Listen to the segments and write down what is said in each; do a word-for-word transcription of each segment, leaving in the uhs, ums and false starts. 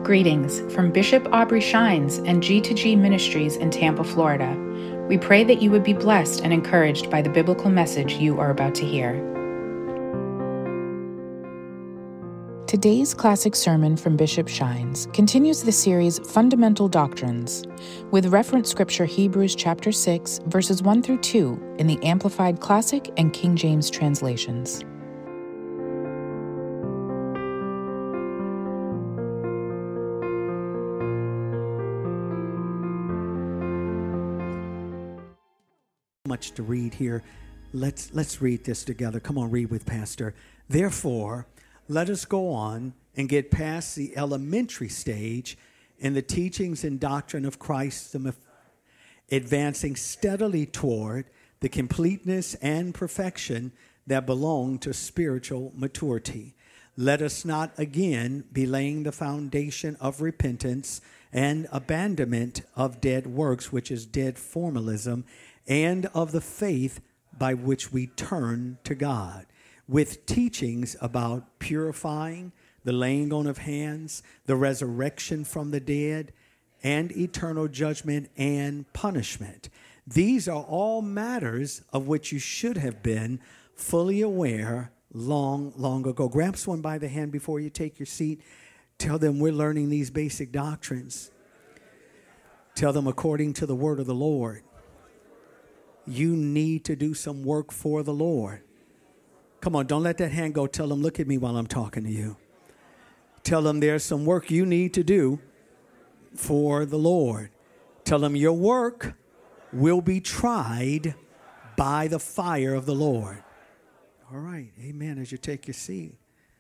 Greetings from Bishop Aubrey Shines and G two G Ministries in Tampa, Florida. We pray that you would be blessed and encouraged by the biblical message you are about to hear. Today's classic sermon from Bishop Shines continues the series Fundamental Doctrines, with reference scripture Hebrews chapter six, verses one through two in the Amplified Classic and King James translations. Much to read here. Let's let's read this together. Come on, read with Pastor. Therefore, let us go on and get past the elementary stage in the teachings and doctrine of Christ, advancing steadily toward the completeness and perfection that belong to spiritual maturity. Let us not again be laying the foundation of repentance and abandonment of dead works, which is dead formalism, and of the faith by which we turn to God, with teachings about purifying, the laying on of hands, the resurrection from the dead, and eternal judgment and punishment. These are all matters of which you should have been fully aware long, long ago. Grab someone by the hand before you take your seat. Tell them we're learning these basic doctrines. Tell them according to the word of the Lord. You need to do some work for the Lord. Come on, don't let that hand go. Tell them, look at me while I'm talking to you. Tell them there's some work you need to do for the Lord. Tell them your work will be tried by the fire of the Lord. All right, amen, as you take your seat.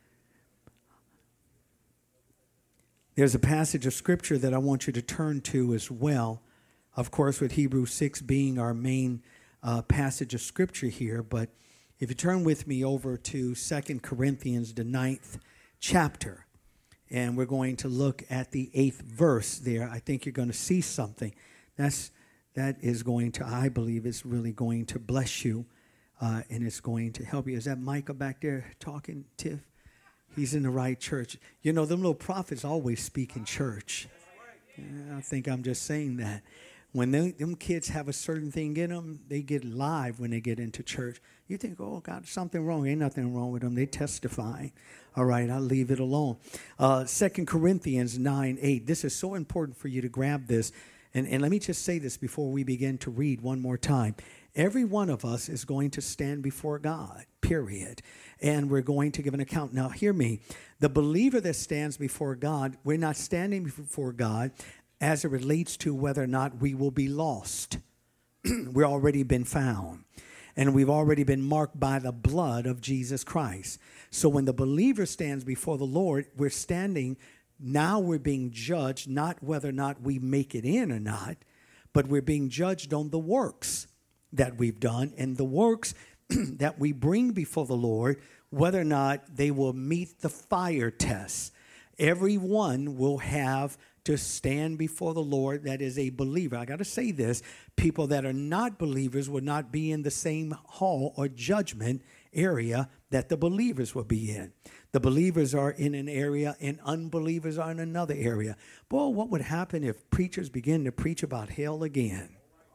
There's a passage of scripture that I want you to turn to as well. Of course, with Hebrews six being our main uh, passage of scripture here. But if you turn with me over to Second Corinthians, the ninth chapter, and we're going to look at the eighth verse there, I think you're going to see something. That's, that is going to, I believe, is really going to bless you, uh, and it's going to help you. Is that Micah back there talking, Tiff? He's in the right church. You know, them little prophets always speak in church. Yeah, I think I'm just saying that. When they, them kids have a certain thing in them, they get live when they get into church. You think, oh, God, something wrong. Ain't nothing wrong with them. They testify. All right, I'll leave it alone. Uh, Second Corinthians nine eight. This is so important for you to grab this. And, and let me just say this before we begin to read one more time. Every one of us is going to stand before God, period. And we're going to give an account. Now, hear me. The believer that stands before God, we're not standing before God as it relates to whether or not we will be lost. We've already been found. And we've already been marked by the blood of Jesus Christ. So when the believer stands before the Lord, we're standing, now we're being judged, not whether or not we make it in or not, but we're being judged on the works that we've done and the works that we bring before the Lord, whether or not they will meet the fire test. Everyone will have to stand before the Lord that is a believer. I got to say this. People that are not believers will not be in the same hall or judgment area that the believers will be in. The believers are in an area and unbelievers are in another area. Boy, what would happen if preachers begin to preach about hell again?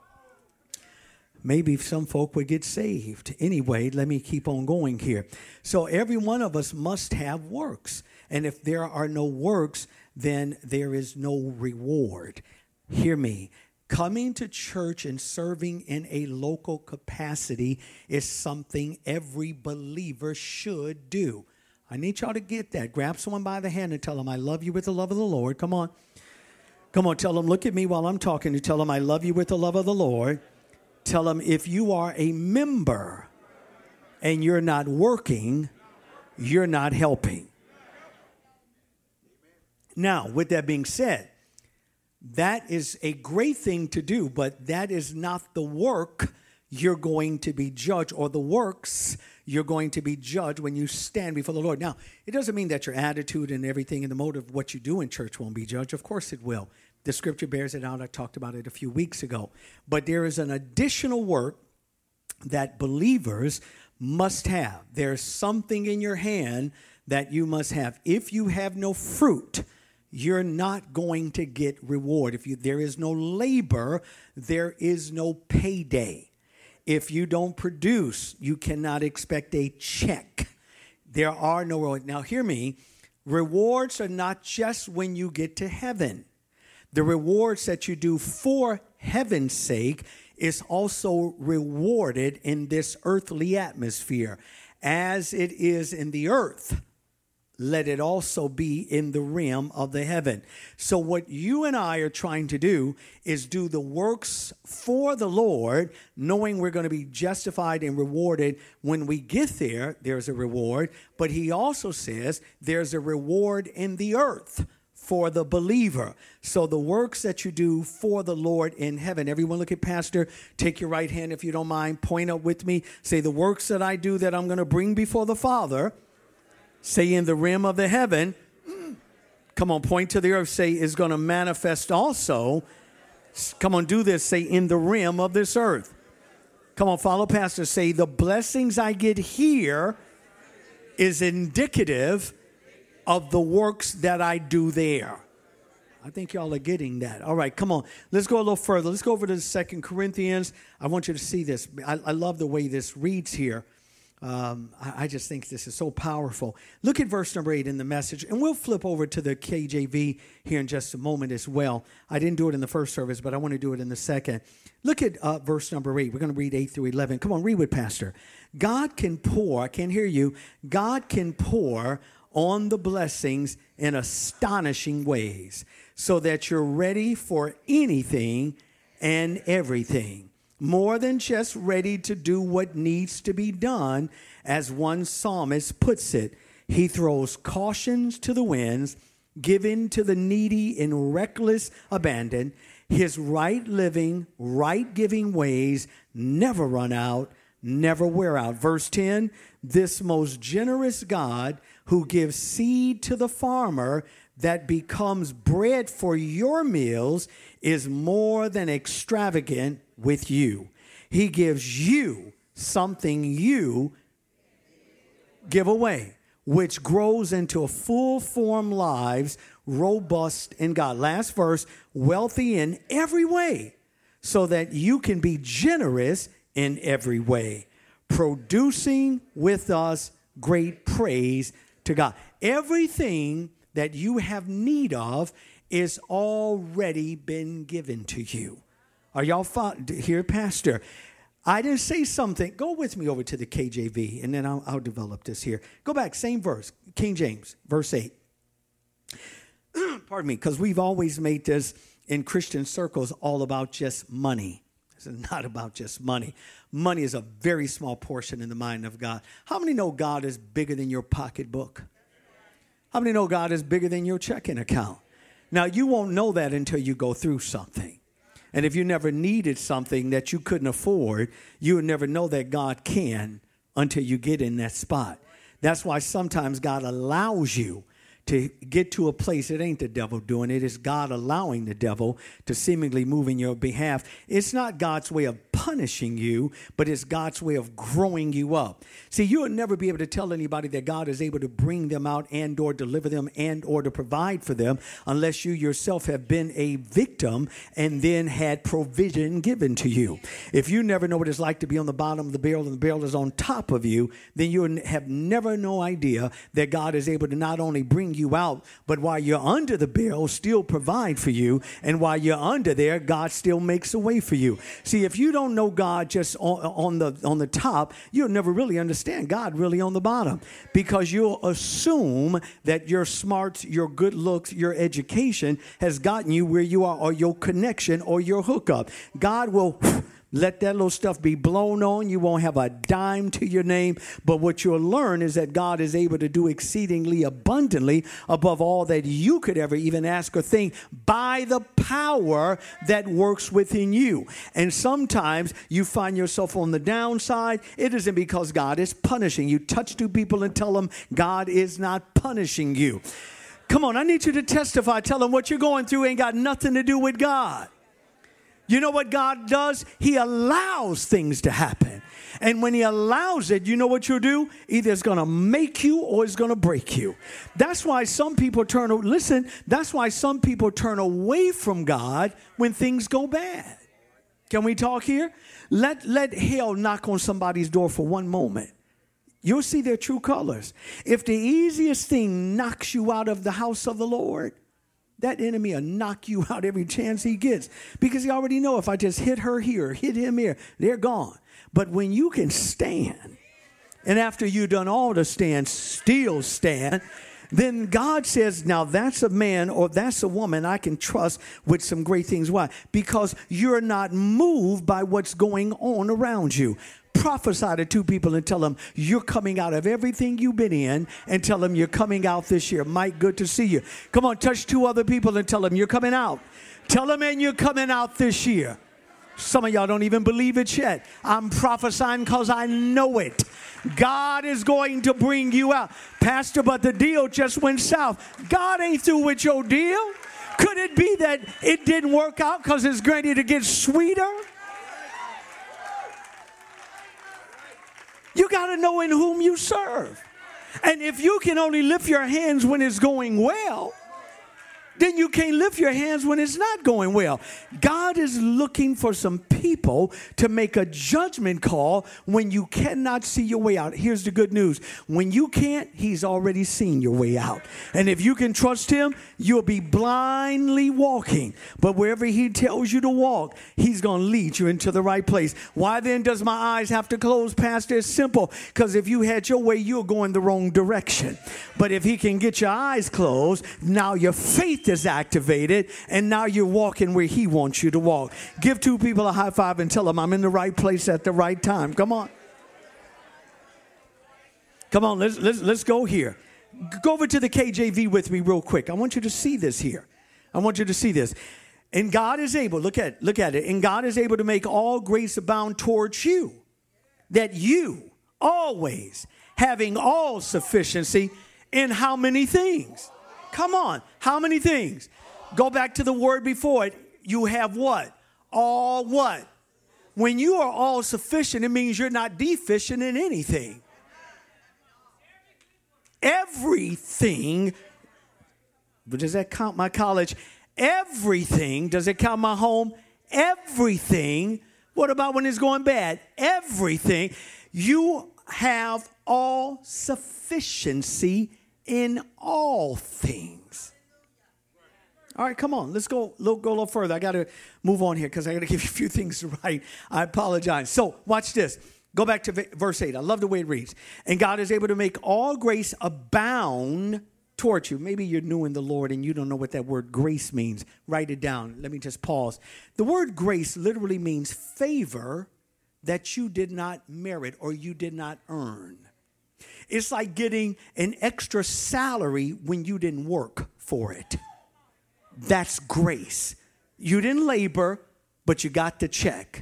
Maybe some folk would get saved. Anyway, let me keep on going here. So every one of us must have works. And if there are no works, then there is no reward. Hear me. Coming to church and serving in a local capacity is something every believer should do. I need y'all to get that. Grab someone by the hand and tell them, I love you with the love of the Lord. Come on. Come on, tell them, look at me while I'm talking. You tell them, I love you with the love of the Lord. Tell them, if you are a member and you're not working, you're not helping. Now, with that being said, that is a great thing to do, but that is not the work you're going to be judged, or the works you're going to be judged when you stand before the Lord. Now, it doesn't mean that your attitude and everything and the motive of what you do in church won't be judged. Of course it will. The scripture bears it out. I talked about it a few weeks ago. But there is an additional work that believers must have. There's something in your hand that you must have. If you have no fruit, you're not going to get reward. If you, there is no labor, there is no payday. If you don't produce, you cannot expect a check. There are no rewards. Now, hear me. Rewards are not just when you get to heaven. The rewards that you do for heaven's sake is also rewarded in this earthly atmosphere. As it is in the earth, let it also be in the realm of the heaven. So what you and I are trying to do is do the works for the Lord, knowing we're going to be justified and rewarded when we get there. There's a reward. But he also says there's a reward in the earth for the believer. So the works that you do for the Lord in heaven. Everyone look at Pastor. Take your right hand if you don't mind. Point up with me. Say, the works that I do that I'm going to bring before the Father. Say, in the realm of the heaven. Come on, point to the earth. Say, is going to manifest also. Come on, do this. Say, in the realm of this earth. Come on, follow Pastor. Say, the blessings I get here is indicative of the works that I do there. I think y'all are getting that. All right, come on. Let's go a little further. Let's go over to Second Corinthians. I want you to see this. I, I love the way this reads here. Um, I, I just think this is so powerful. Look at verse number eight in the Message, and we'll flip over to the K J V here in just a moment as well. I didn't do it in the first service, but I want to do it in the second. Look at uh, verse number eight. We're going to read eight through eleven. Come on, read with Pastor. God can pour, I can't hear you, God can pour on the blessings in astonishing ways so that you're ready for anything and everything. More than just ready to do what needs to be done, as one psalmist puts it. He throws cautions to the winds, giving to the needy in reckless abandon. His right living, right giving ways never run out, never wear out. Verse ten, this most generous God who gives seed to the farmer that becomes bread for your meals is more than extravagant with you. He gives you something you give away, which grows into full form lives, robust in God. Last verse, wealthy in every way, so that you can be generous in every way, producing with us great praise to God. Everything that you have need of is already been given to you. Are y'all fo- here, Pastor? I didn't say something. Go with me over to the K J V, and then I'll, I'll develop this here. Go back, same verse, King James, verse eight. Pardon me, because we've always made this in Christian circles all about just money. This is not about just money. Money is a very small portion in the mind of God. How many know God is bigger than your pocketbook? How many know God is bigger than your checking account? Now, you won't know that until you go through something. And if you never needed something that you couldn't afford, you would never know that God can until you get in that spot. That's why sometimes God allows you to get to a place. It ain't the devil doing it. It's God allowing the devil to seemingly move in your behalf. It's not God's way of punishing you, but it's God's way of growing you up. See, you will never be able to tell anybody that God is able to bring them out and or deliver them and or to provide for them unless you yourself have been a victim and then had provision given to you. If you never know what it's like to be on the bottom of the barrel and the barrel is on top of you, then you have never no idea that God is able to not only bring you out, but while you're under the barrel, still provide for you. And while you're under there, God still makes a way for you. See, if you don't know God just on, on the on the top, you'll never really understand God really on the bottom, because you'll assume that your smarts, your good looks, your education has gotten you where you are, or your connection or your hookup. God will let that little stuff be blown on. You won't have a dime to your name. But what you'll learn is that God is able to do exceedingly abundantly above all that you could ever even ask or think by the power that works within you. And sometimes you find yourself on the downside. It isn't because God is punishing you. Touch two people and tell them God is not punishing you. Come on, I need you to testify. Tell them what you're going through ain't got nothing to do with God. You know what God does? He allows things to happen. And when he allows it, you know what you'll do? Either it's going to make you or it's going to break you. That's why some people turn, listen, that's why some people turn away from God when things go bad. Can we talk here? Let, let hell knock on somebody's door for one moment. You'll see their true colors. If the easiest thing knocks you out of the house of the Lord, that enemy will knock you out every chance he gets. Because he already know if I just hit her here, hit him here, they're gone. But when you can stand, and after you've done all to stand, still stand, then God says, now that's a man or that's a woman I can trust with some great things. Why? Because you're not moved by what's going on around you. Prophesy to two people and tell them you're coming out of everything you've been in, and tell them you're coming out this year. Mike, good to see you. Come on, touch two other people and tell them you're coming out. Tell them, and you're coming out this year. Some of y'all don't even believe it yet. I'm prophesying because I know it. God is going to bring you out. Pastor, but the deal just went south. God ain't through with your deal. Could it be that it didn't work out because it's ready to get sweeter? You got to know in whom you serve. And if you can only lift your hands when it's going well, then you can't lift your hands when it's not going well. God is looking for some people to make a judgment call when you cannot see your way out. Here's the good news. When you can't, he's already seen your way out. And if you can trust him, you'll be blindly walking. But wherever he tells you to walk, he's going to lead you into the right place. Why then does my eyes have to close, Pastor? It's simple. Because if you had your way, you're going the wrong direction. But if he can get your eyes closed, now your faith is activated, and now you're walking where he wants you to walk. Give two people a high five and tell them I'm in the right place at the right time. Come on. Come on, let's, let's, let's go here. Go over to the K J V with me real quick. I want you to see this here. I want you to see this. And God is able, look at, look at it. And God is able to make all grace abound towards you, that you always having all sufficiency in how many things? Come on. How many things? Go back to the word before it. You have what? All what? When you are all sufficient, it means you're not deficient in anything. Everything. Does that count my college? Everything. Does it count my home? Everything. What about when it's going bad? Everything. You have all sufficiency in all things. All right, come on. Let's go, go a little further. I got to move on here because I got to give you a few things right. I apologize. So watch this. Go back to verse eight. I love the way it reads. And God is able to make all grace abound towards you. Maybe you're new in the Lord and you don't know what that word grace means. Write it down. Let me just pause. The word grace literally means favor that you did not merit or you did not earn. It's like getting an extra salary when you didn't work for it. That's grace. You didn't labor, but you got the check.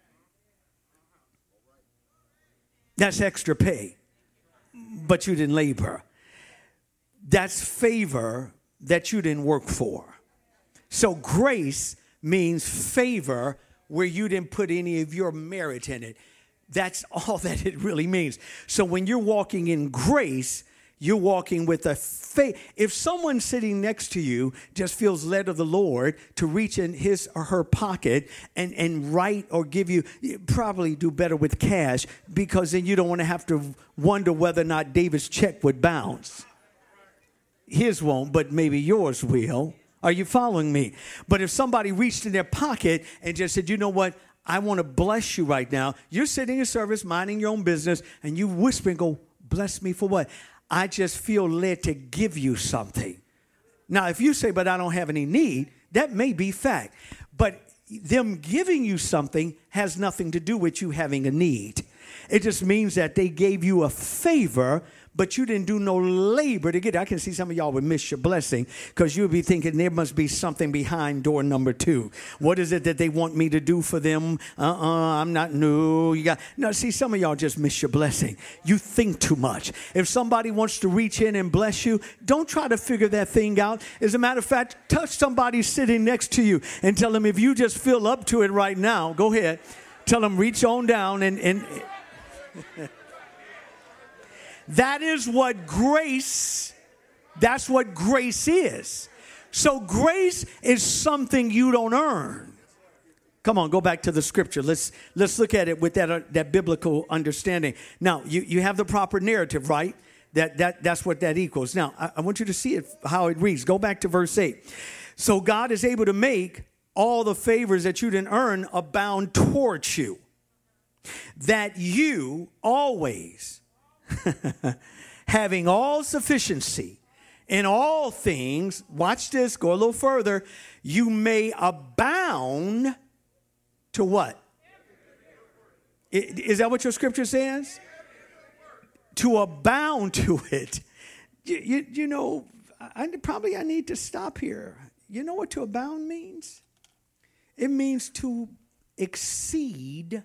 That's extra pay, but you didn't labor. That's favor that you didn't work for. So grace means favor where you didn't put any of your merit in it. That's all that it really means. So when you're walking in grace, you're walking with a faith. If someone sitting next to you just feels led of the Lord to reach in his or her pocket and, and write or give you, you probably do better with cash, because then you don't want to have to wonder whether or not David's check would bounce. His won't, but maybe yours will. Are you following me? But if somebody reached in their pocket and just said, you know what? I want to bless you right now. You're sitting in service, minding your own business, and you whisper and go, bless me for what? I just feel led to give you something. Now, if you say, but I don't have any need, that may be fact. But them giving you something has nothing to do with you having a need. It just means that they gave you a favor, but you didn't do no labor to get it. I can see some of y'all would miss your blessing because you'll be thinking there must be something behind door number two. What is it that they want me to do for them? Uh-uh, I'm not new. You got no. See, some of y'all just miss your blessing. You think too much. If somebody wants to reach in and bless you, don't try to figure that thing out. As a matter of fact, touch somebody sitting next to you and tell them, if you just feel up to it right now, go ahead. Tell them, reach on down and and. That is what grace, that's what grace is. So grace is something you don't earn. Come on, go back to the scripture. Let's let's look at it with that uh, that biblical understanding. Now, you, you have the proper narrative, right? That that that's what that equals. Now, I, I want you to see it how it reads. Go back to verse eight. So God is able to make all the favors that you didn't earn abound towards you, that you always, having all sufficiency in all things, watch this, go a little further, you may abound to what? Is that what your scripture says? To abound to it. You, you, you know, I, probably I need to stop here. You know what to abound means? It means to exceed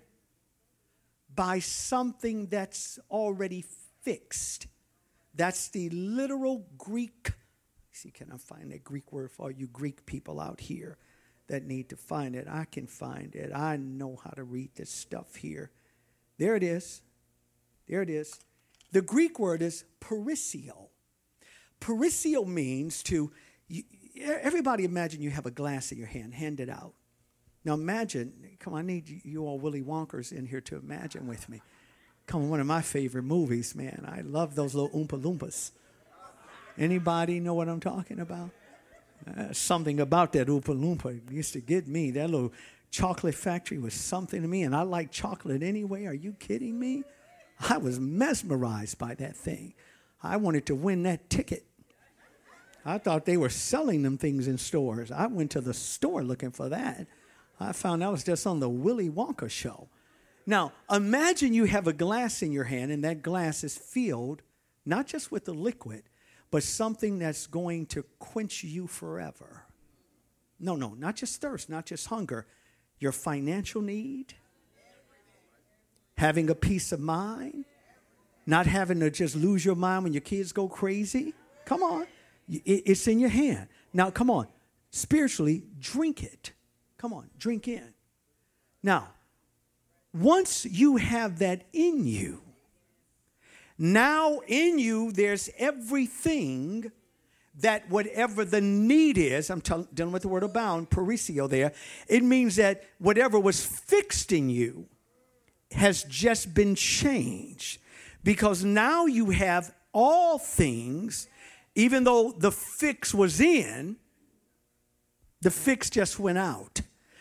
by something that's already fixed. That's the literal Greek. See, can I find that Greek word for all you Greek people out here that need to find it? I can find it. I know how to read this stuff here. There it is. There it is. The Greek word is perisio. Perisio means to, you, everybody imagine you have a glass in your hand. Hand it out. Now imagine, come on, I need you, you all Willy Wonkers in here to imagine with me. Come on, one of my favorite movies, man. I love those little Oompa Loompas. Anybody know what I'm talking about? Uh, something about that Oompa Loompa used to get me. That little chocolate factory was something to me, and I like chocolate anyway. Are you kidding me? I was mesmerized by that thing. I wanted to win that ticket. I thought they were selling them things in stores. I went to the store looking for that. I found that was just on the Willy Wonka show. Now, imagine you have a glass in your hand, and that glass is filled not just with the liquid, but something that's going to quench you forever. No, no, not just thirst, not just hunger. Your financial need, having a peace of mind, not having to just lose your mind when your kids go crazy. Come on. It's in your hand. Now, come on. Spiritually, drink it. Come on, drink in. Now, once you have that in you, now in you there's everything that whatever the need is, I'm t- dealing with the word abound, perisio there, it means that whatever was fixed in you has just been changed. Because now you have all things, even though the fix was in, the fix just went out.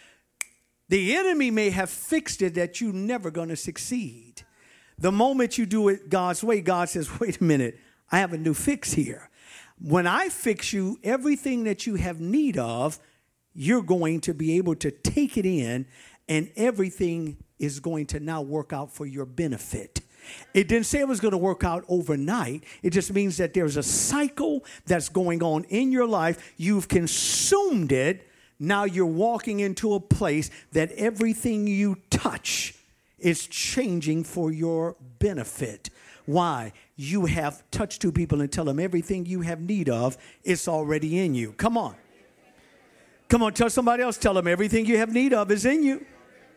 The enemy may have fixed it that you're never going to succeed. The moment you do it God's way, God says, wait a minute, I have a new fix here. When I fix you, everything that you have need of, you're going to be able to take it in, and everything is going to now work out for your benefit. It didn't say it was going to work out overnight. It just means that there's a cycle that's going on in your life. You've consumed it. Now you're walking into a place that everything you touch is changing for your benefit. Why? You have touched two people and tell them everything you have need of is already in you. Come on. Come on, tell somebody else. Tell them everything you have need of is in you.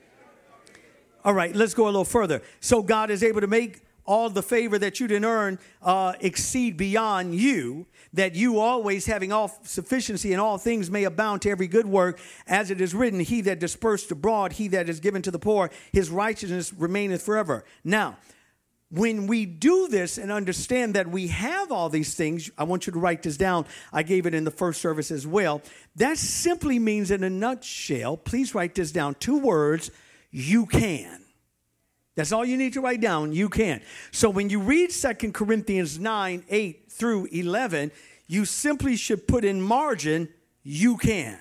All right, let's go a little further. So God is able to make all the favor that you didn't earn uh, exceed beyond you, that you always having all sufficiency in all things may abound to every good work, as it is written, he that dispersed abroad, he that is given to the poor, his righteousness remaineth forever. Now, when we do this and understand that we have all these things, I want you to write this down. I gave it in the first service as well. That simply means, in a nutshell, please write this down, two words, you can. That's all you need to write down. You can. So when you read Second Corinthians nine, eight through eleven, you simply should put in margin, you can.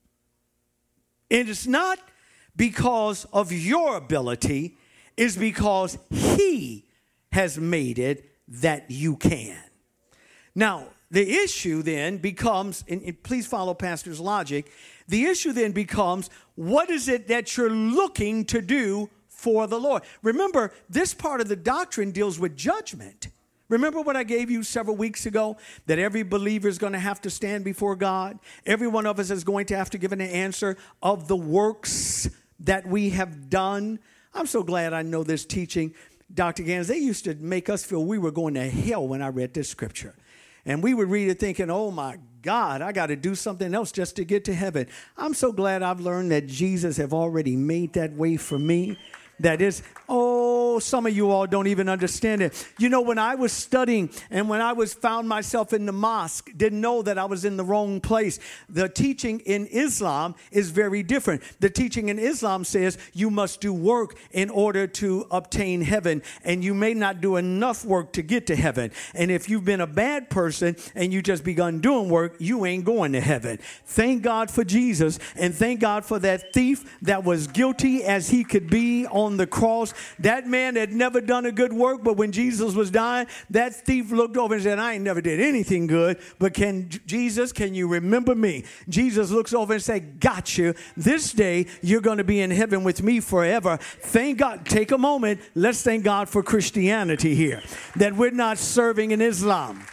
And it's not because of your ability. It's because he has made it that you can. Now, the issue then becomes, and, and please follow Pastor's logic, the issue then becomes, what is it that you're looking to do for the Lord? Remember, this part of the doctrine deals with judgment. Remember what I gave you several weeks ago? That every believer is going to have to stand before God. Every one of us is going to have to give an answer of the works that we have done. I'm so glad I know this teaching. Doctor Gans, they used to make us feel we were going to hell when I read this scripture. And we would read it thinking, oh, my God, I got to do something else just to get to heaven. I'm so glad I've learned that Jesus have already made that way for me. That is, oh, some of you all don't even understand it. You know, when I was studying and when I was found myself in the mosque, didn't know that I was in the wrong place. The teaching in Islam is very different. The teaching in Islam says you must do work in order to obtain heaven, and you may not do enough work to get to heaven. And if you've been a bad person and you just begun doing work, you ain't going to heaven. Thank God for Jesus, and thank God for that thief that was guilty as he could be on the cross. That man had never done a good work, but when Jesus was dying, that thief looked over and said, I ain't never did anything good, but can Jesus, can you remember me? Jesus looks over and says, got you. This day, you're going to be in heaven with me forever. Thank God. Take a moment. Let's thank God for Christianity here, that we're not serving in Islam.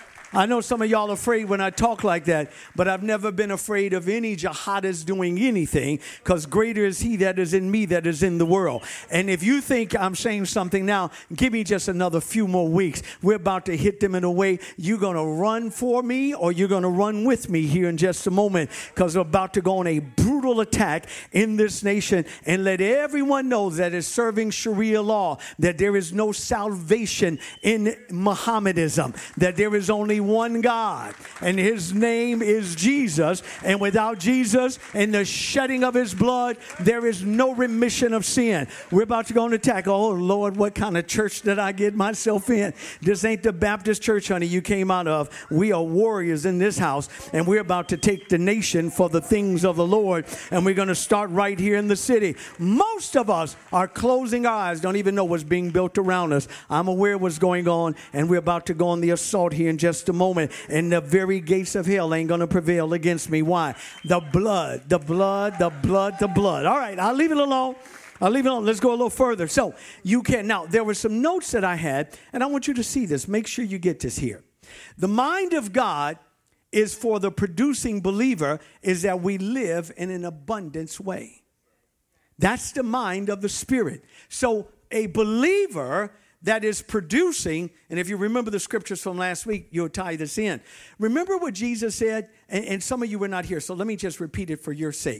I know some of y'all are afraid when I talk like that, but I've never been afraid of any jihadists doing anything, because greater is he that is in me that is in the world. And if you think I'm saying something now, give me just another few more weeks. We're about to hit them in a way you're going to run for me or you're going to run with me here in just a moment, because we're about to go on a brutal attack in this nation and let everyone know that is serving Sharia law, that there is no salvation in Mohammedanism, that there is only one God, and his name is Jesus. And without Jesus and the shedding of his blood, there is no remission of sin. We're about to go on attack. Oh, Lord, what kind of church did I get myself in? This ain't the Baptist church, honey, you came out of. We are warriors in this house, and we're about to take the nation for the things of the Lord, and we're going to start right here in the city. Most of us are closing our eyes, don't even know what's being built around us. I'm aware of what's going on, and we're about to go on the assault here in just a moment, and the very gates of hell ain't going to prevail against me. Why? The blood, the blood, the blood, the blood. All right, I'll leave it alone. I'll leave it alone. Let's go a little further. So you can, now there were some notes that I had, and I want you to see this. Make sure you get this here. The mind of God is for the producing believer is that we live in an abundance way. That's the mind of the Spirit. So a believer that is producing, and if you remember the scriptures from last week, you'll tie this in. Remember what Jesus said, and, and some of you were not here, so let me just repeat it for your sake.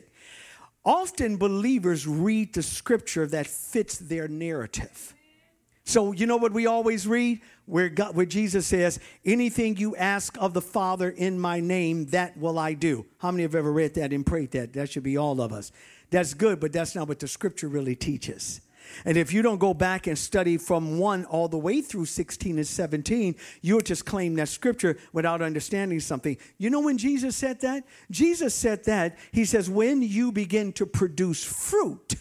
Often believers read the scripture that fits their narrative. So you know what we always read? Where, God, where Jesus says, anything you ask of the Father in my name, that will I do. How many have ever read that and prayed that? That should be all of us. That's good, but that's not what the scripture really teaches. And if you don't go back and study from one all the way through sixteen and seventeen, you'll just claim that scripture without understanding something. You know when Jesus said that? Jesus said that, he says, when you begin to produce fruit.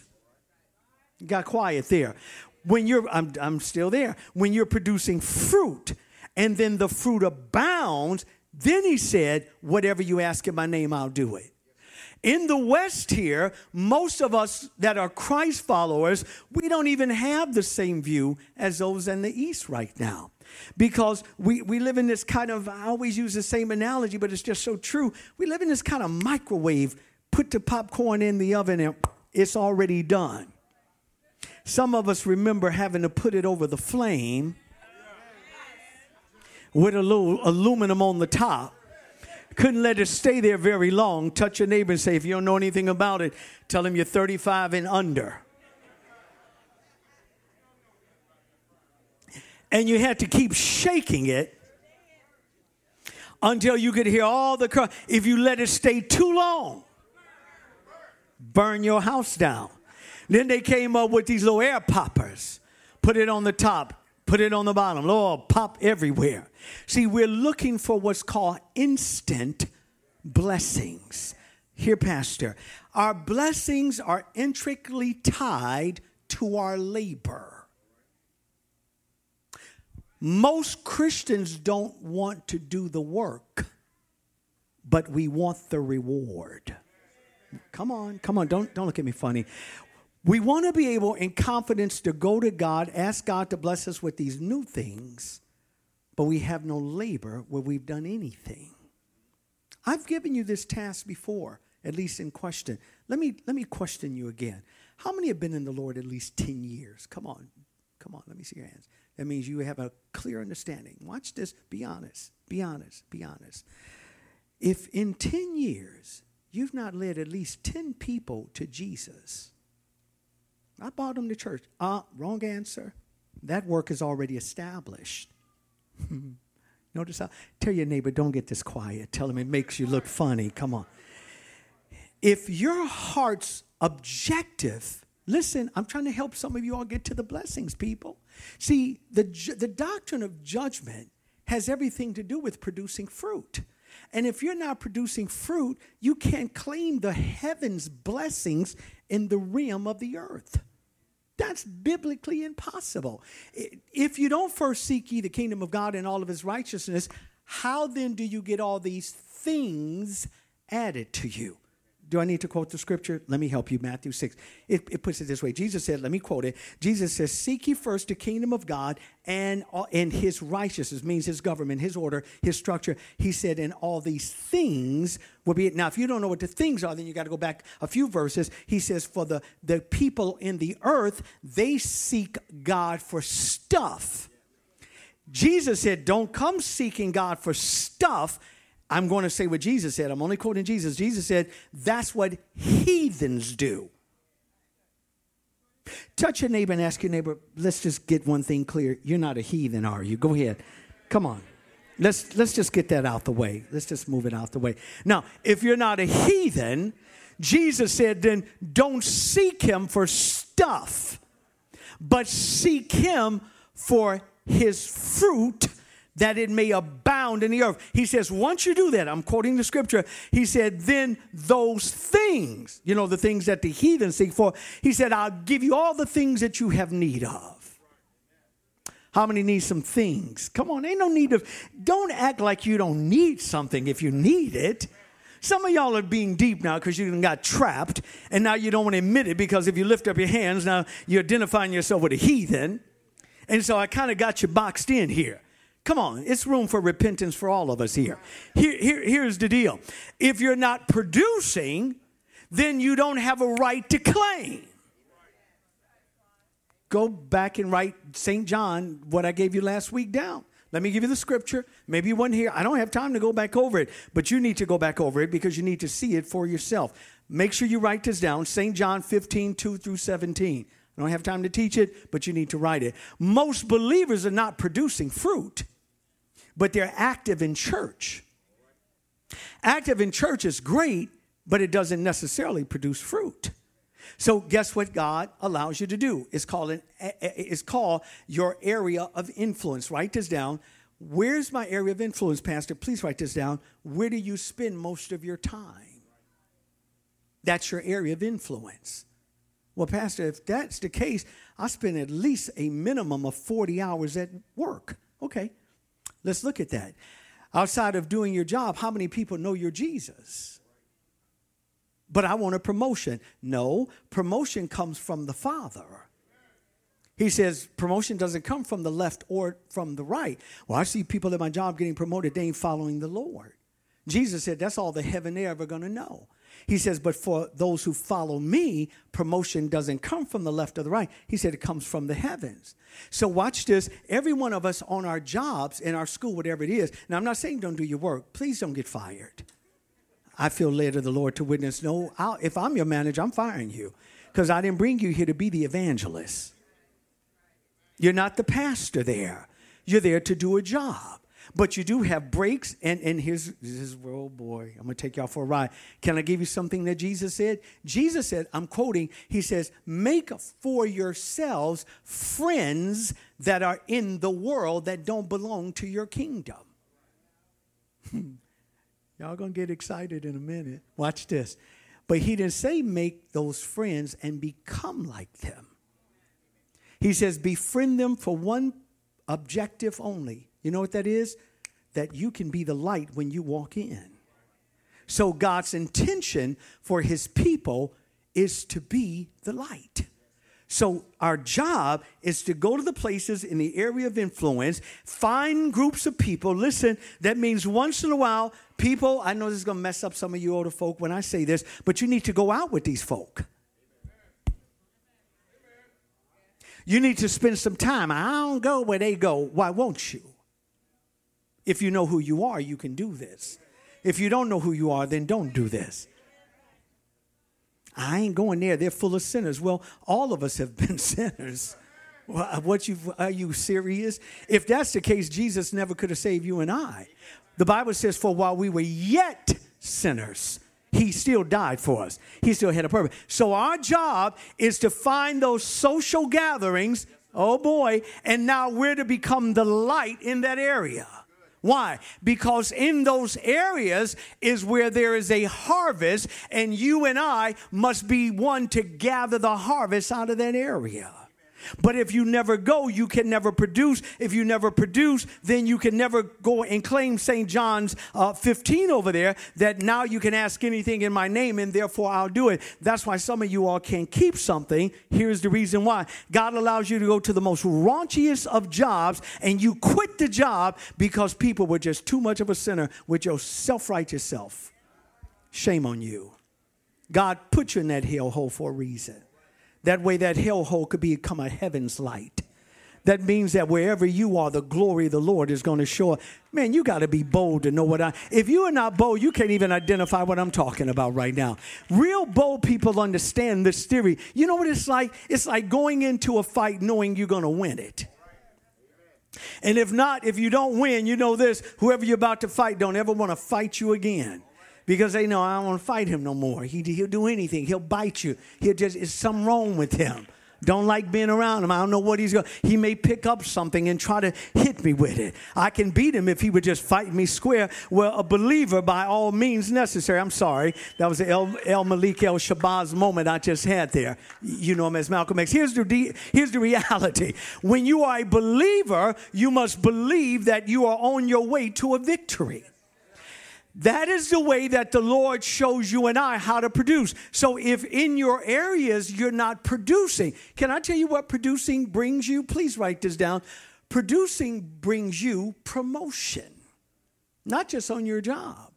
Got quiet there. When you're, I'm, I'm still there. When you're producing fruit, and then the fruit abounds, then he said, whatever you ask in my name, I'll do it. In the West here, most of us that are Christ followers, we don't even have the same view as those in the East right now. Because we, we live in this kind of, I always use the same analogy, but it's just so true. We live in this kind of microwave, put the popcorn in the oven and it's already done. Some of us remember having to put it over the flame with a little aluminum on the top. Couldn't let it stay there very long. Touch your neighbor and say, if you don't know anything about it, tell him you're thirty-five and under. And you had to keep shaking it until you could hear all the cry. If you let it stay too long, burn your house down. Then they came up with these little air poppers. Put it on the top. Put it on the bottom. Lord, pop everywhere. See, we're looking for what's called instant blessings. Here, Pastor, our blessings are intricately tied to our labor. Most Christians don't want to do the work, but we want the reward. Come on, come on, don't, don't look at me funny. We want to be able in confidence to go to God, ask God to bless us with these new things, but we have no labor where we've done anything. I've given you this task before, at least in question. Let me, let me question you again. How many have been in the Lord at least ten years? Come on. Come on, let me see your hands. That means you have a clear understanding. Watch this. Be honest. Be honest. Be honest. If in ten years you've not led at least ten people to Jesus, I brought them to church. Uh, wrong answer. That work is already established. Notice how, tell your neighbor, don't get this quiet. Tell him it makes you look funny. Come on. If your heart's objective, listen, I'm trying to help some of you all get to the blessings, people. See, the, the doctrine of judgment has everything to do with producing fruit. And if you're not producing fruit, you can't claim the heavens' blessings in the realm of the earth. That's biblically impossible. If you don't first seek ye the kingdom of God and all of his righteousness, how then do you get all these things added to you? Do I need to quote the scripture? Let me help you. Matthew six. It, it puts it this way. Jesus said, let me quote it. Jesus says, seek ye first the kingdom of God and, and his righteousness, means his government, his order, his structure. He said, and all these things will be. Now, if you don't know what the things are, then you got to go back a few verses. He says, for the, the people in the earth, they seek God for stuff. Jesus said, don't come seeking God for stuff. I'm going to say what Jesus said. I'm only quoting Jesus. Jesus said, that's what heathens do. Touch your neighbor and ask your neighbor, let's just get one thing clear. You're not a heathen, are you? Go ahead. Come on. Let's, let's just get that out the way. Let's just move it out the way. Now, if you're not a heathen, Jesus said, then don't seek him for stuff, but seek him for his fruit, that it may abound in the earth. He says, once you do that, I'm quoting the scripture, he said, then those things, you know, the things that the heathen seek for, he said, I'll give you all the things that you have need of. How many need some things? Come on, ain't no need of, don't act like you don't need something if you need it. Some of y'all are being deep now because you got trapped, and now you don't want to admit it because if you lift up your hands, now you're identifying yourself with a heathen. And so I kind of got you boxed in here. Come on, it's room for repentance for all of us here. Here, here. Here's the deal. If you're not producing, then you don't have a right to claim. Go back and write Saint John, what I gave you last week, down. Let me give you the scripture. Maybe you weren't here. I don't have time to go back over it, but you need to go back over it because you need to see it for yourself. Make sure you write this down, Saint John fifteen, two through seventeen. I don't have time to teach it, but you need to write it. Most believers are not producing fruit, but they're active in church. Active in church is great, but it doesn't necessarily produce fruit. So guess what God allows you to do? It's called, an, it's called your area of influence. Write this down. Where's my area of influence, Pastor? Please write this down. Where do you spend most of your time? That's your area of influence. Well, Pastor, if that's the case, I spend at least a minimum of forty hours at work. Okay. Let's look at that. Outside of doing your job, how many people know you're Jesus? But I want a promotion. No, promotion comes from the Father. He says promotion doesn't come from the left or from the right. Well, I see people at my job getting promoted. They ain't following the Lord. Jesus said that's all the heaven they're ever going to know. He says, but for those who follow me, promotion doesn't come from the left or the right. He said it comes from the heavens. So watch this. Every one of us on our jobs, in our school, whatever it is. Now, I'm not saying don't do your work. Please don't get fired. I feel led of the Lord to witness. No, I'll, if I'm your manager, I'm firing you because I didn't bring you here to be the evangelist. You're not the pastor there. You're there to do a job. But you do have breaks, and, and here's, this is, oh boy, I'm going to take y'all for a ride. Can I give you something that Jesus said? Jesus said, I'm quoting, he says, make for yourselves friends that are in the world that don't belong to your kingdom. Y'all going to get excited in a minute. Watch this. But he didn't say make those friends and become like them. He says befriend them for one objective only. You know what that is? That you can be the light when you walk in. So God's intention for his people is to be the light. So our job is to go to the places in the area of influence, find groups of people. Listen, that means once in a while, people, I know this is going to mess up some of you older folk when I say this, but you need to go out with these folk. You need to spend some time. I don't go where they go. Why won't you? If you know who you are, you can do this. If you don't know who you are, then don't do this. I ain't going there. They're full of sinners. Well, all of us have been sinners. What you are you serious? If that's the case, Jesus never could have saved you and I. The Bible says, for while we were yet sinners, he still died for us. He still had a purpose. So our job is to find those social gatherings. Oh boy. And now we're to become the light in that area. Why? Because in those areas is where there is a harvest, and you and I must be one to gather the harvest out of that area. But if you never go, you can never produce. If you never produce, then you can never go and claim Saint John's uh, fifteen over there, that now you can ask anything in my name and therefore I'll do it. That's why some of you all can't keep something. Here's the reason why. God allows you to go to the most raunchiest of jobs and you quit the job because people were just too much of a sinner with your self-righteous self. Shame on you. God put you in that hellhole for a reason. That way that hellhole could become a heaven's light. That means that wherever you are, the glory of the Lord is going to show up. Man, you got to be bold to know what I... If you are not bold, you can't even identify what I'm talking about right now. Real bold people understand this theory. You know what it's like? It's like going into a fight knowing you're going to win it. And if not, if you don't win, you know this, whoever you're about to fight don't ever want to fight you again. Because they know I don't want to fight him no more. He, he'll do anything. He'll bite you. He'll just, it's something wrong with him. Don't like being around him. I don't know what he's going to. He may pick up something and try to hit me with it. I can beat him if he would just fight me square. Well, a believer by all means necessary. I'm sorry. That was the El, El Malik El Shabazz moment I just had there. You know him as Malcolm X. Here's the, de- here's the reality. When you are a believer, you must believe that you are on your way to a victory. That is the way that the Lord shows you and I how to produce. So if in your areas you're not producing, can I tell you what producing brings you? Please write this down. Producing brings you promotion, not just on your job.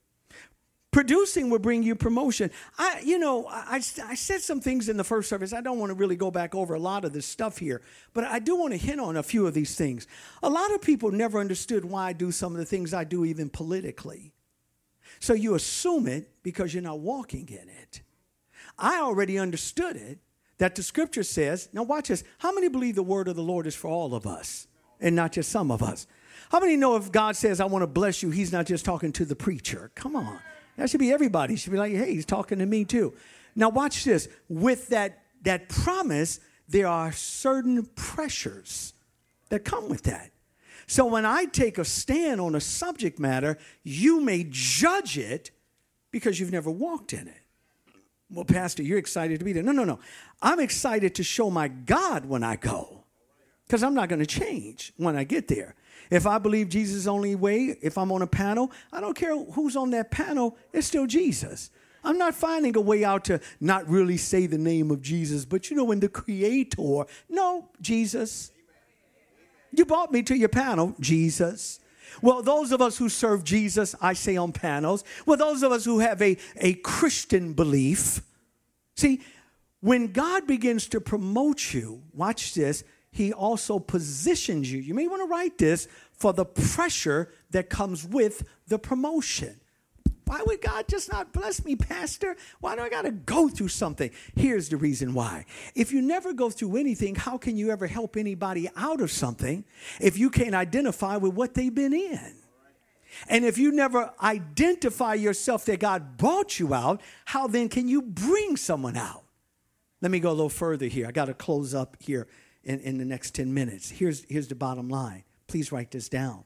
Producing will bring you promotion. I, you know, I, I said some things in the first service. I don't want to really go back over a lot of this stuff here, but I do want to hint on a few of these things. A lot of people never understood why I do some of the things I do, even politically. So you assume it because you're not walking in it. I already understood it, that the scripture says, now watch this, how many believe the word of the Lord is for all of us and not just some of us? How many know if God says, I want to bless you, he's not just talking to the preacher? Come on. That should be everybody. He should be like, hey, he's talking to me too. Now watch this. With that, that promise, there are certain pressures that come with that. So when I take a stand on a subject matter, you may judge it because you've never walked in it. Well, Pastor, you're excited to be there. No, no, no. I'm excited to show my God when I go because I'm not going to change when I get there. If I believe Jesus is the only way, if I'm on a panel, I don't care who's on that panel. It's still Jesus. I'm not finding a way out to not really say the name of Jesus, but you know, when the Creator, no, Jesus. You brought me to your panel, Jesus. Well, those of us who serve Jesus, I say on panels. Well, those of us who have a, a Christian belief. See, when God begins to promote you, watch this, he also positions you. You may want to write this for the pressure that comes with the promotion. Why would God just not bless me, Pastor? Why do I got to go through something? Here's the reason why. If you never go through anything, how can you ever help anybody out of something if you can't identify with what they've been in? And if you never identify yourself that God brought you out, how then can you bring someone out? Let me go a little further here. I got to close up here in, in the next ten minutes. Here's, here's the bottom line. Please write this down.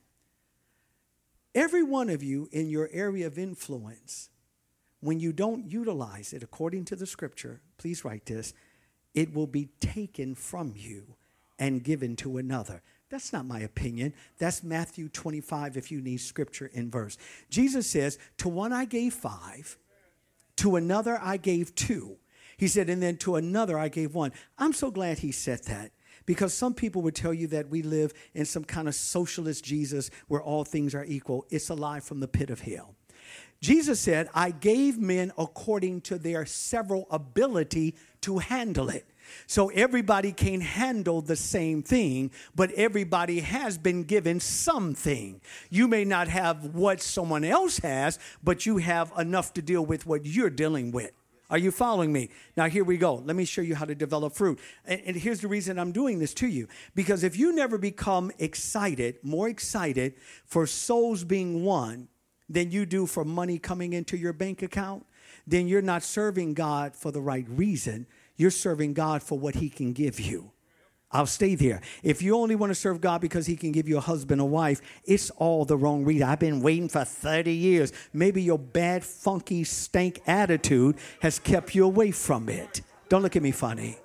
Every one of you in your area of influence, when you don't utilize it according to the scripture, please write this, it will be taken from you and given to another. That's not my opinion. That's Matthew twenty-five if you need scripture in verse. Jesus says, to one I gave five, to another I gave two. He said, and then to another I gave one. I'm so glad he said that. Because some people would tell you that we live in some kind of socialist Jesus where all things are equal. It's a lie from the pit of hell. Jesus said, I gave men according to their several ability to handle it. So everybody can't handle the same thing, but everybody has been given something. You may not have what someone else has, but you have enough to deal with what you're dealing with. Are you following me? Now, here we go. Let me show you how to develop fruit. And, and here's the reason I'm doing this to you. Because if you never become excited, more excited for souls being won than you do for money coming into your bank account, then you're not serving God for the right reason. You're serving God for what he can give you. I'll stay there. If you only want to serve God because he can give you a husband or wife, it's all the wrong reason. I've been waiting for thirty years. Maybe your bad, funky, stank attitude has kept you away from it. Don't look at me funny.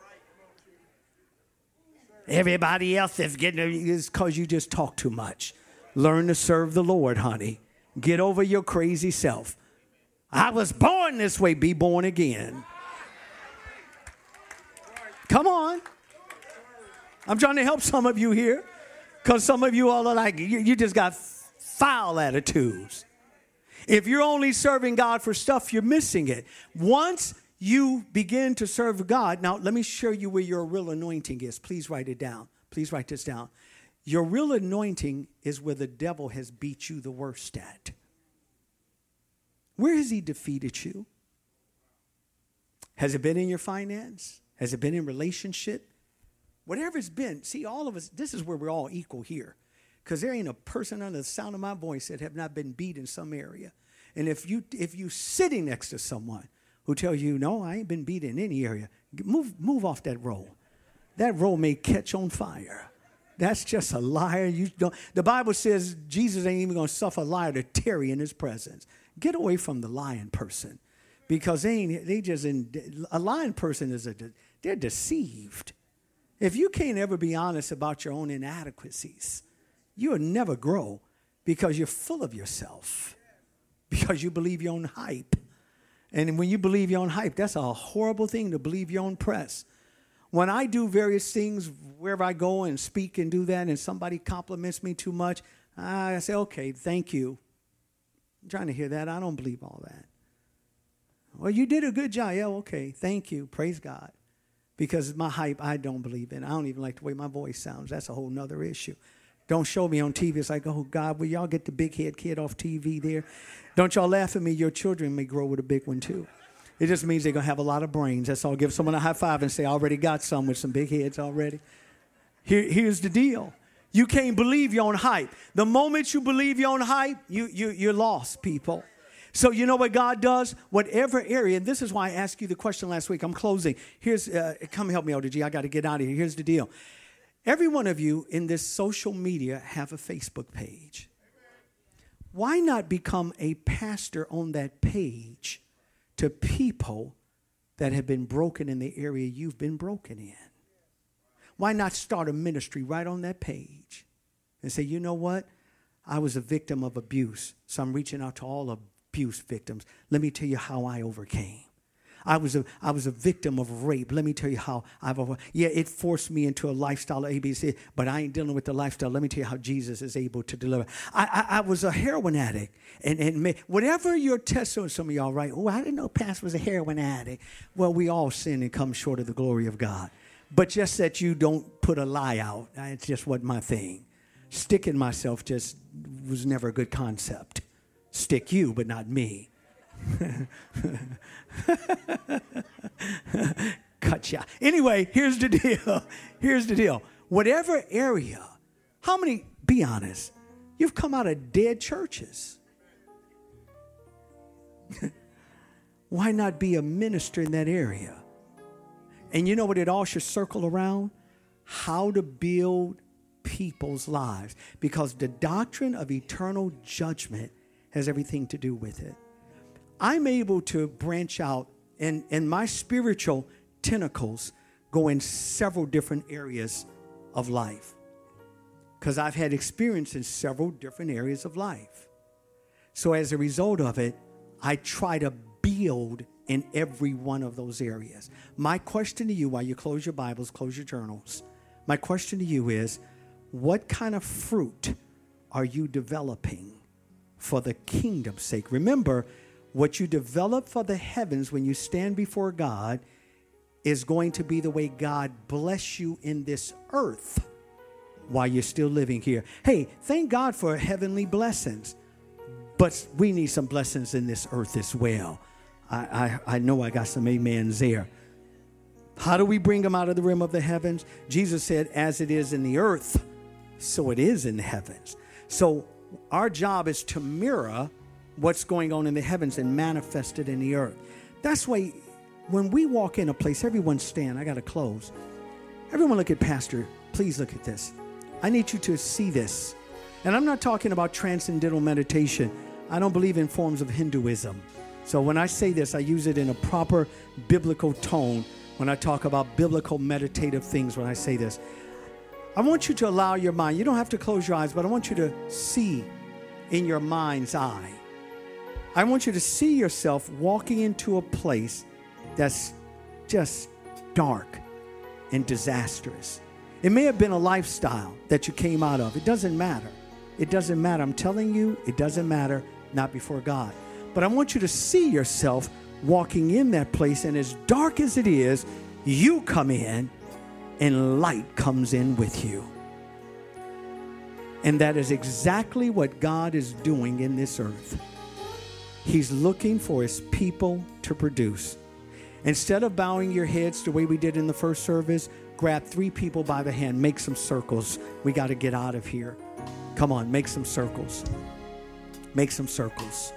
Everybody else is getting it is because you just talk too much. Learn to serve the Lord, honey. Get over your crazy self. I was born this way. Be born again. Come on. I'm trying to help some of you here because some of you all are like, you, you just got foul attitudes. If you're only serving God for stuff, you're missing it. Once you begin to serve God, now let me show you where your real anointing is. Please write it down. Please write this down. Your real anointing is where the devil has beat you the worst at. Where has he defeated you? Has it been in your finance? Has it been in relationship? Whatever it's been, see, all of us, this is where we're all equal here. Because there ain't a person under the sound of my voice that have not been beat in some area. And if you if you sitting next to someone who tells you, no, I ain't been beat in any area, move move off that roll. That roll may catch on fire. That's just a liar. You don't. The Bible says Jesus ain't even going to suffer a liar to tarry in his presence. Get away from the lying person. Because they ain't, they just, in, a lying person is a, they're deceived. If you can't ever be honest about your own inadequacies, you'll never grow because you're full of yourself, because you believe your own hype. And when you believe your own hype, that's a horrible thing to believe your own press. When I do various things, wherever I go and speak and do that, and somebody compliments me too much, I say, okay, thank you. I'm trying to hear that. I don't believe all that. Well, you did a good job. Yeah, okay, thank you. Praise God. Because my hype, I don't believe in. I don't even like the way my voice sounds. That's a whole nother issue. Don't show me on T V. It's like, oh, God, will y'all get the big head kid off T V there? Don't y'all laugh at me. Your children may grow with a big one, too. It just means they're going to have a lot of brains. That's all. Give someone a high five and say, I already got some with some big heads already. Here, here's the deal. You can't believe your own hype. The moment you believe your own hype, you, you, you're lost, people. So you know what God does? Whatever area, and this is why I asked you the question last week. I'm closing. Here's, uh, come help me, Elder G. I got to get out of here. Here's the deal. Every one of you in this social media have a Facebook page. Why not become a pastor on that page to people that have been broken in the area you've been broken in? Why not start a ministry right on that page and say, you know what? I was a victim of abuse, so I'm reaching out to all of abuse victims. Let me tell you how I overcame. I was a I was a victim of rape. Let me tell you how I've over. Yeah, it forced me into a lifestyle of A B C, but I ain't dealing with the lifestyle. Let me tell you how Jesus is able to deliver. I I, I was a heroin addict, and and whatever your testimony. Some of y'all right? Oh, I didn't know Pastor was a heroin addict. Well, we all sin and come short of the glory of God. But just that you don't put a lie out. It's just what my thing. Sticking myself just was never a good concept. Stick you, but not me. Gotcha. Anyway, here's the deal. Here's the deal. Whatever area, how many, be honest, you've come out of dead churches. Why not be a minister in that area? And you know what it all should circle around? How to build people's lives. Because the doctrine of eternal judgment has everything to do with it. I'm able to branch out, and, and my spiritual tentacles go in several different areas of life. Because I've had experience in several different areas of life. So as a result of it, I try to build in every one of those areas. My question to you, while you close your Bibles, close your journals, my question to you is, what kind of fruit are you developing for the kingdom's sake? Remember, What you develop for the heavens when you stand before God is going to be the way God bless you in this earth while you're still living here. Hey, thank God for heavenly blessings, but we need some blessings in this earth as well. I, I, I know I got some amens there. How do we bring them out of the realm of the heavens? Jesus said, as it is in the earth, so it is in the heavens. So our job is to mirror what's going on in the heavens and manifest it in the earth. That's why when we walk in a place, everyone stand. I got to close. Everyone look at Pastor. Please look at this. I need you to see this. And I'm not talking about transcendental meditation. I don't believe in forms of Hinduism. So when I say this, I use it in a proper biblical tone when I talk about biblical meditative things when I say this. I want you to allow your mind. You don't have to close your eyes, but I want you to see in your mind's eye. I want you to see yourself walking into a place that's just dark and disastrous. It may have been a lifestyle that you came out of. It doesn't matter. It doesn't matter. I'm telling you, it doesn't matter, not before God. But I want you to see yourself walking in that place, and as dark as it is, you come in and light comes in with you. And that is exactly what God is doing in this earth. He's looking for his people to produce. Instead of bowing your heads the way we did in the first service, grab three people by the hand, make some circles. We got to get out of here. Come on, make some circles. Make some circles.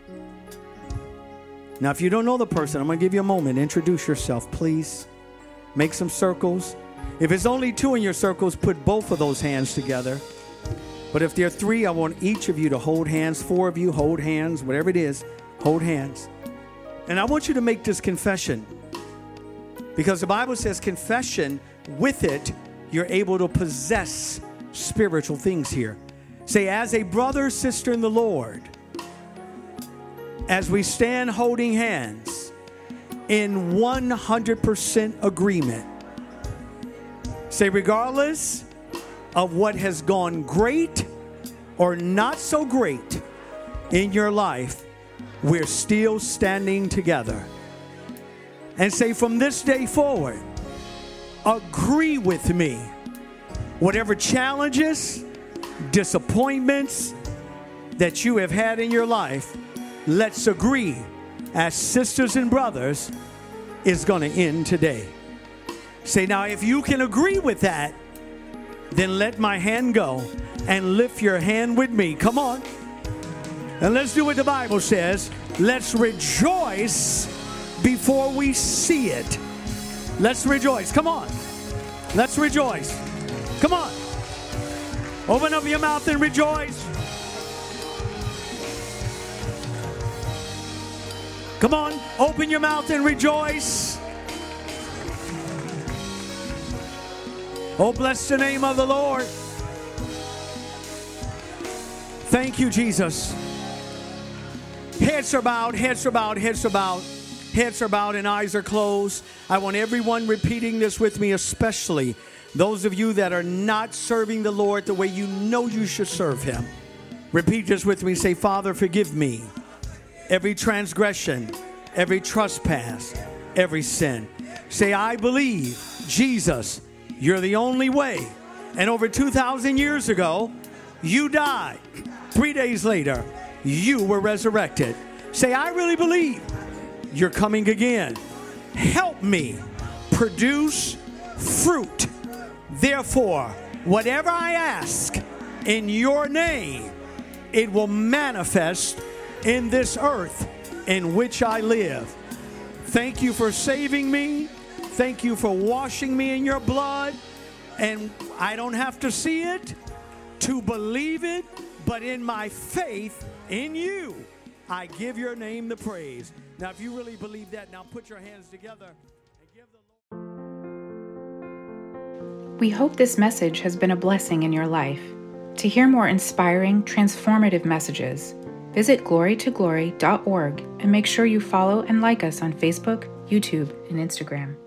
Now, if you don't know the person, I'm going to give you a moment. Introduce yourself, please. Make some circles. If it's only two in your circles, put both of those hands together. But if there are three, I want each of you to hold hands. Four of you, hold hands. Whatever it is, hold hands. And I want you to make this confession. Because the Bible says confession, with it, you're able to possess spiritual things here. Say, as a brother, sister in the Lord, as we stand holding hands in one hundred percent agreement, say, regardless of what has gone great or not so great in your life, we're still standing together. And say, from this day forward, agree with me. Whatever challenges, disappointments that you have had in your life, let's agree as sisters and brothers is going to end today. Say, now if you can agree with that, then let my hand go and lift your hand with me. Come on. And let's do what the Bible says. Let's rejoice before we see it. Let's rejoice. Come on. Let's rejoice. Come on. Open up your mouth and rejoice. Come on. Open your mouth and rejoice. Oh, bless the name of the Lord. Thank you, Jesus. Heads are bowed, heads are bowed, heads are bowed. Heads are bowed and eyes are closed. I want everyone repeating this with me, especially those of you that are not serving the Lord the way you know you should serve him. Repeat this with me. Say, Father, forgive me every transgression, every trespass, every sin. Say, I believe, Jesus, you're the only way. And over two thousand years ago, you died. Three days later, you were resurrected. Say, I really believe you're coming again. Help me produce fruit. Therefore, whatever I ask in your name, it will manifest in this earth in which I live. Thank you for saving me. Thank you for washing me in your blood. And I don't have to see it to believe it, but in my faith in you, I give your name the praise. Now, if you really believe that, now put your hands together and give the Lord. We hope this message has been a blessing in your life. To hear more inspiring, transformative messages, visit glory to glory dot org and make sure you follow and like us on Facebook, YouTube, and Instagram.